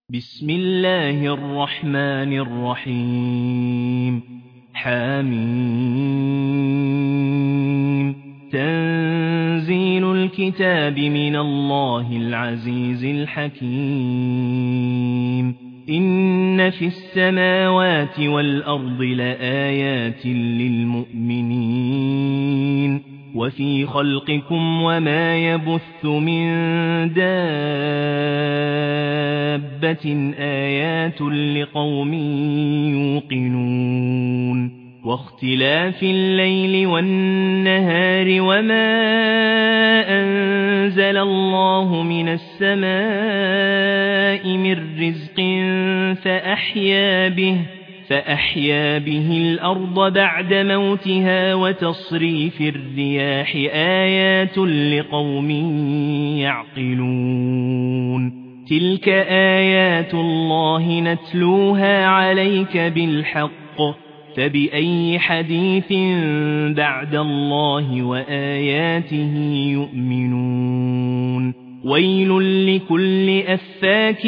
بسم الله الرحمن الرحيم حميم تنزيل الكتاب من الله العزيز الحكيم إن في السماوات والأرض لآيات للمؤمنين وفي خلقكم وما يبث من دابة آيات لقوم يوقنون واختلاف الليل والنهار وما أنزل الله من السماء من رزق فأحيا به الأرض بعد موتها وتصريف الرياح آيات لقوم يعقلون تلك آيات الله نتلوها عليك بالحق فبأي حديث بعد الله وآياته يؤمنون ويل لكل أفاك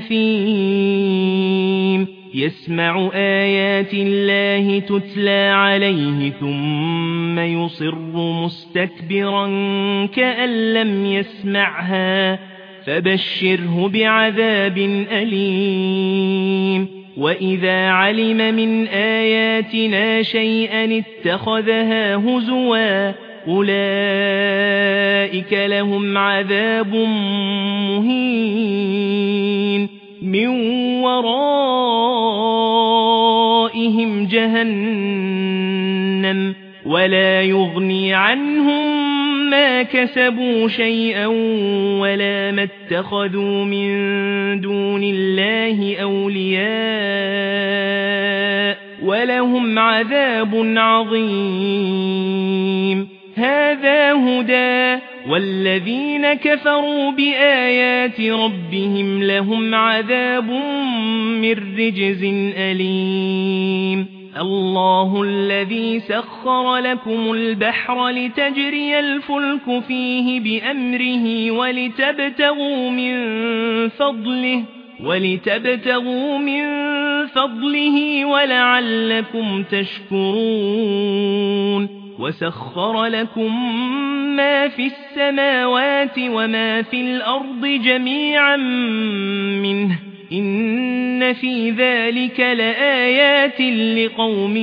أثيم يسمع آيات الله تتلى عليه ثم يصر مستكبرا كأن لم يسمعها فبشره بعذاب أليم وإذا علم من آياتنا شيئا اتخذها هزوا أولئك لهم عذاب مهين من ورائهم جهنم ولا يغني عنهم ما كسبوا شيئا ولا ما اتخذوا من دون الله أولياء ولهم عذاب عظيم هذا هدى والذين كفروا بآيات ربهم لهم عذاب من رجز أليم الله الذي سخر لكم البحر لتجري الفلك فيه بأمره ولتبتغوا من فضله ولعلكم تشكرون وسخر لكم ما في السماوات وما في الأرض جميعا منه إن في ذلك لآيات لقوم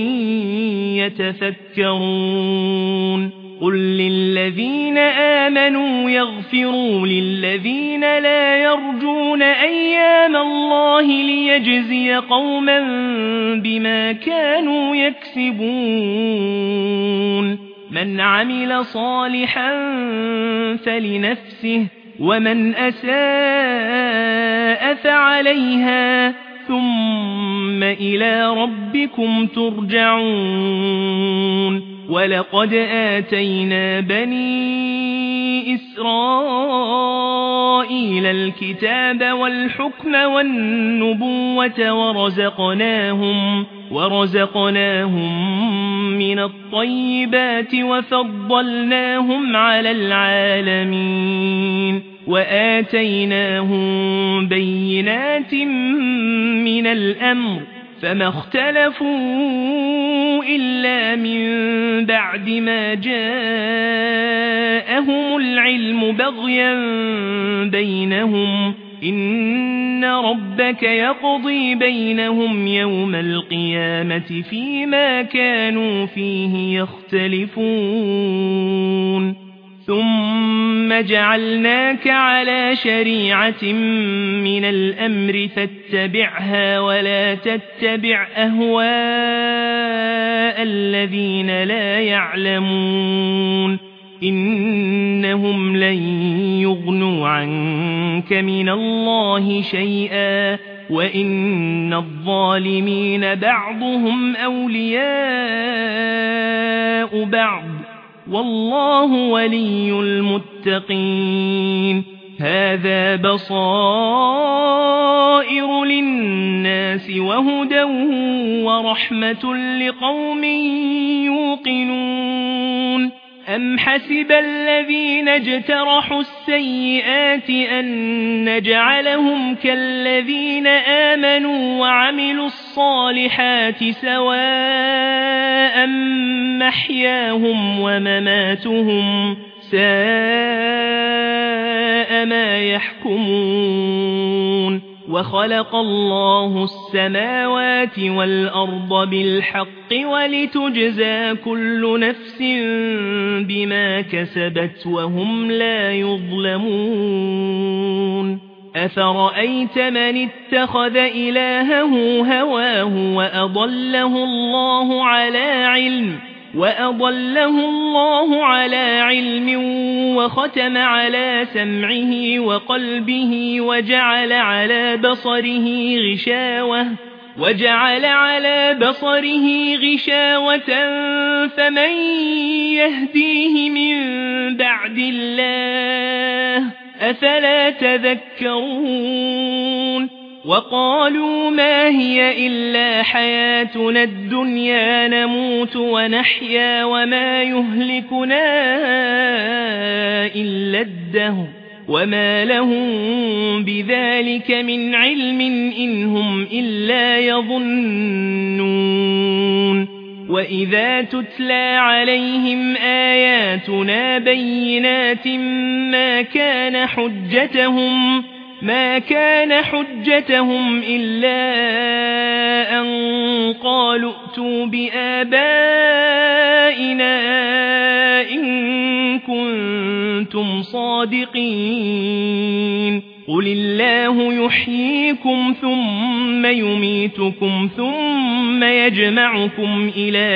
يتفكرون قل للذين آمنوا يغفروا للذين لا يرجون أيام الله ليجزي قوما بما كانوا يكسبون من عمل صالحا فلنفسه ومن أساء فعليها ثم إلى ربكم ترجعون ولقد آتينا بني إسرائيل الكتاب والحكم والنبوة ورزقناهم من الطيبات وفضلناهم على العالمين وآتيناهم بينات من الأمر فما اختلفوا إلا من بعد ما جاءهم العلم بغيا بينهم إن ربك يقضي بينهم يوم القيامة فيما كانوا فيه يختلفون ثم جعلناك على شريعة من الأمر فاتبعها ولا تتبع أهواء الذين لا يعلمون إنهم لن يغنوا عنك من الله شيئا وإن الظالمين بعضهم أولياء بعض والله ولي المتقين هذا بصائر للناس وهدى ورحمة لقوم يوقنون أم حسب الذين اجترحوا السيئات أن نجعلهم كالذين آمنوا وعملوا الصالحات سواء محياهم ومماتهم ساء ما يحكمون وخلق الله السماوات والأرض بالحق ولتجزى كل نفس بما كسبت وهم لا يظلمون أفرأيت من اتخذ إلهه هواه وأضله الله على علم وختم على سمعه وقلبه وجعل على بصره غشاوة فمن يهديه من بعد الله أفلا تذكرون وقالوا ما هي إلا حياتنا الدنيا نموت ونحيا وما يهلكنا إلا الدهر وما لهم بذلك من علم إن هم إلا يظنون وإذا تتلى عليهم آياتنا بينات ما كان حجتهم إلا أن قالوا ائتوا بآبائنا إن كنتم صادقين قل الله يحييكم ثم يميتكم ثم يجمعكم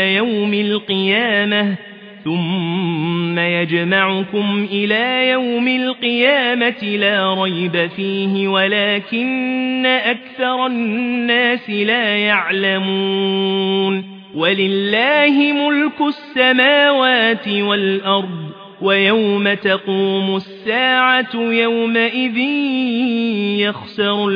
إلى يوم القيامة لا ريب فيه ولكن أكثر الناس لا يعلمون ولله ملك السماوات والأرض ويوم تقوم الساعة يومئذ يخسر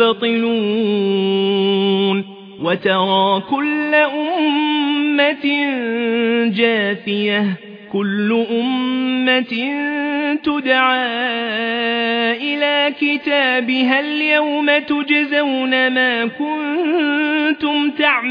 المبطلون وترى كل أمة جاثية كل أمة تدعى إلى كتابها اليوم تجزون ما كنتم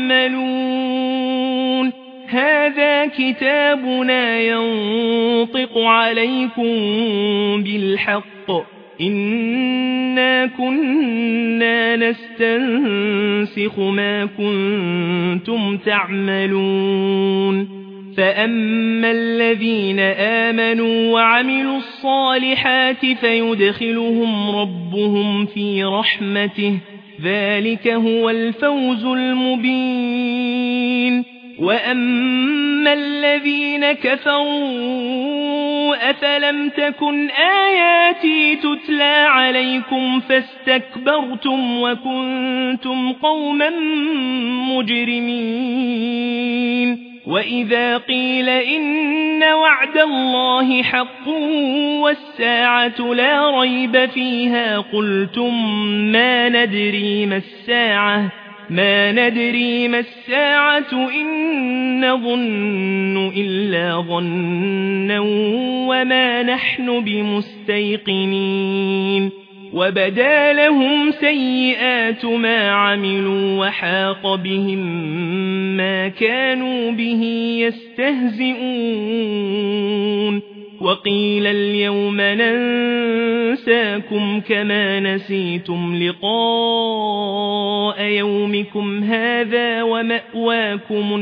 تعملون هذا كتابنا ينطق عليكم بالحق إنا كنا نستنسخ ما كنتم تعملون فأما الذين آمنوا وعملوا الصالحات فيدخلهم ربهم في رحمته ذلك هو الفوز المبين وأما الذين كفروا أفلم تكن آياتي تتلى عليكم فاستكبرتم وكنتم قوما مجرمين وإذا قيل إن وعد الله حق والساعة لا ريب فيها قلتم ما ندري ما الساعة إن نظن إلا ظنا وما نحن بمستيقنين وبدا لهم سيئات ما عملوا وحاق بهم ما كانوا به يستهزئون وقيل اليوم ننساكم كما نسيتم لقاء يومكم هذا ومأواكم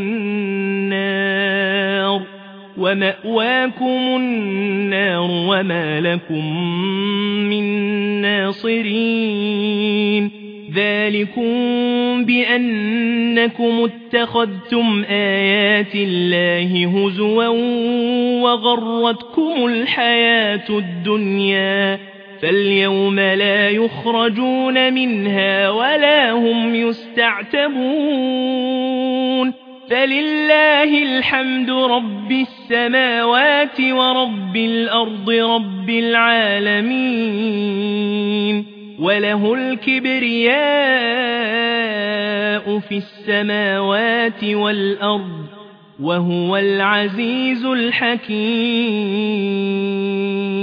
النار وما لكم من ناصرين ذلكم بأنكم اتخذتم آيات الله هزوا وغرتكم الحياة الدنيا فاليوم لا يخرجون منها ولا هم يستعتبون فلله الحمد رب السماوات ورب الأرض رب العالمين وله الكبرياء في السماوات والأرض وهو العزيز الحكيم.